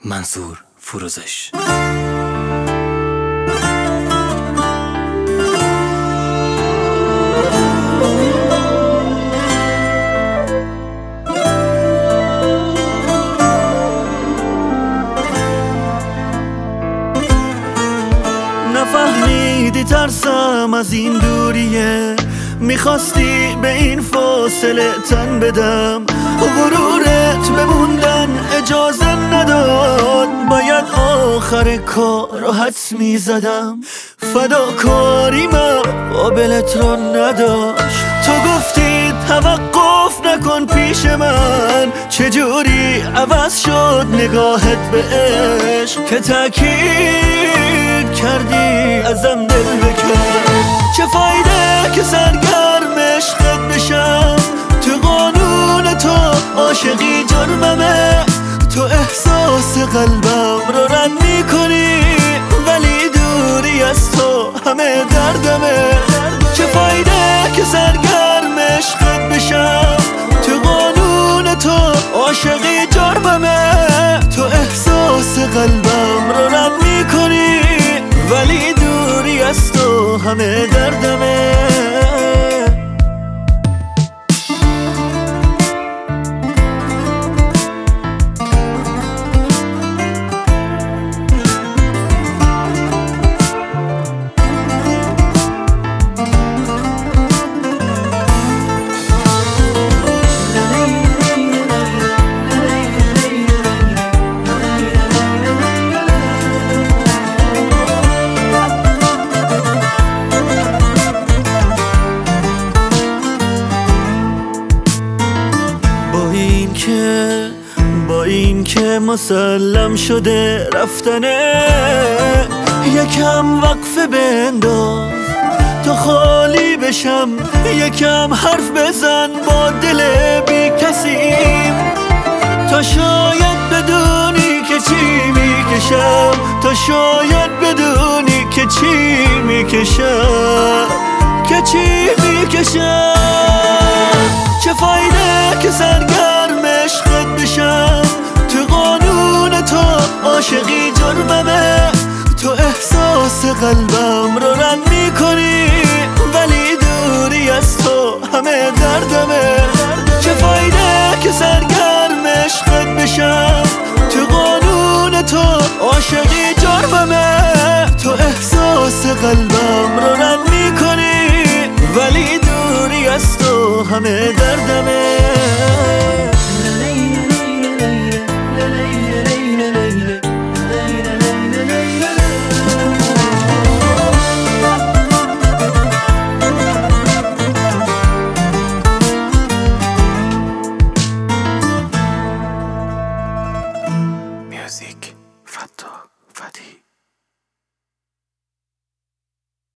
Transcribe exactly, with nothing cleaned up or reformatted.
منصور فروزش. نفهمیدی ترسم از این دوریه، میخواستی به این فاصله تن بدم، غرورت بموندن اجازه نداد، باید آخر کار رو حدس میزدم، فداکاریمم قابلت رو نداشت. تو گفتی توقف نکن پیش من، چجوری عوض شد نگاهت به عشق که تأکید کردی ازم دل بکن. چه فایده که سرگرم عشقت بشم، تو قانون تو عاشقی جرممه، تو احساس قلبم رو رد میکنی، ولی دوری از تو همه دردمه. چه فایده که سرگرم عشقت بشم، تو قانون تو عاشقی جرممه، تو احساس قلبم رو رد میکنی، ولی دوری از تو همه دردمه. با این که مسلم شده رفتنه، یکم وقفه بنداز تا خالی بشم، یکم حرف بزن با دل بی کسیم، تا شاید بدونی که چی میکشم، تا شاید بدونی که چی میکشم، که چی میکشم. چه فایده که سرگرم عشقت بشم، تو قانون تو عاشقی جرممه، تو احساس قلبم رو رد میکنی، ولی دوری از تو همه دردمه. چه فایده که سرگرم عشقت بشم، تو قانون تو عاشقی جرممه، تو احساس قلبم رو رد میکنی، ولی دوری از تو همه دردمه.